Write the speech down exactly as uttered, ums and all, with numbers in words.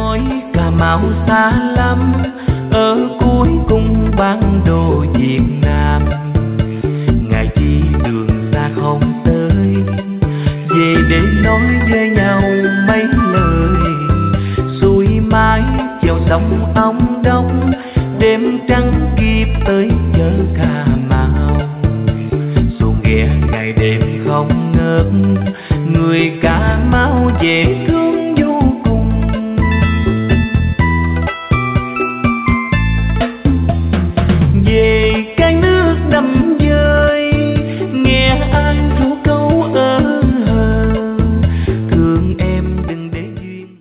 nói Cà Mau xa lắm, ở cuối cung bản đồ Việt Nam. Ngày chi đường xa không tới, về để nói với nhau mấy lời. Xuôi mái chiều sông ong đông, đêm trắng